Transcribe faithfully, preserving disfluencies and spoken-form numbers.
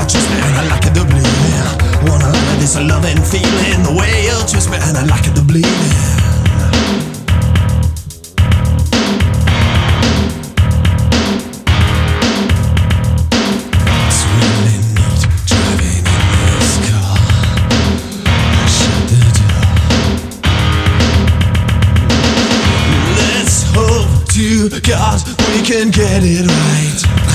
twist me and I like the bleeding. Wanna have this loving feeling, the way you twist me and I like the bleeding. God, we can get it right.